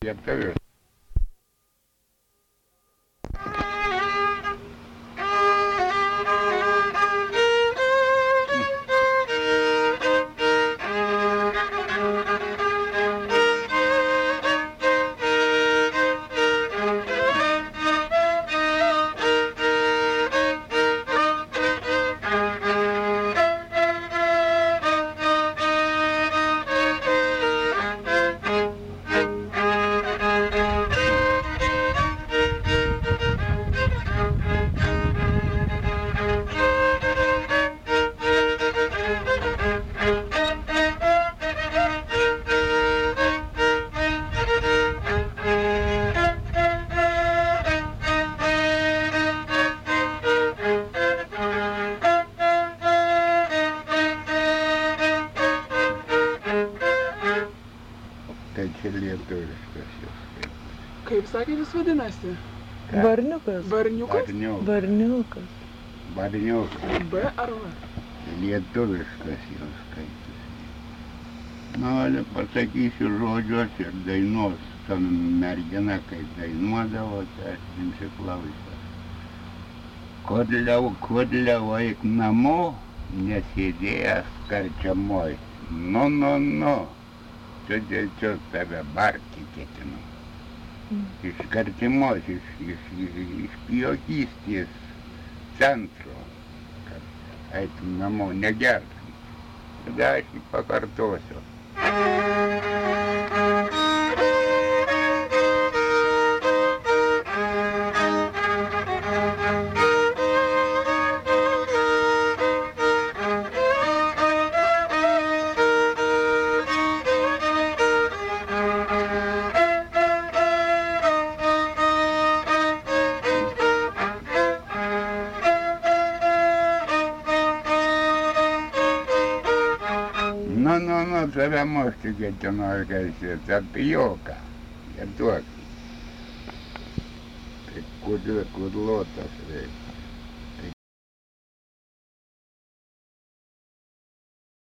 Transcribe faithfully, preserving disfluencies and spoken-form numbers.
lietuvių. Tai čia lietuviškas jos kaip. Kaip sakė, jis vadinasi? Ką? Varniukas. Varniukas? Barniukas. Varniukas. Barniukas. B ar V? Lietuviškas jos skaitas. Nu, ale pasakysiu žodžius ir dainos. Ta mergina, kai dainuodavo, tai aš nesiklausęs. Kodliau, kodliau eik namo, nesėdėjęs karčiamoj. Nu, nu, nu. Čia dėl čia tave barti ketinu. Iš kartimos, iš, iš, iš, iš pijokystės centro, kad eitum namo, negertum. Tada aš pakartosiu. Nu, nu, nu, tave mušti ketinu, kalsėt, apie joką. Ir duok. Tai kudlotas reikia.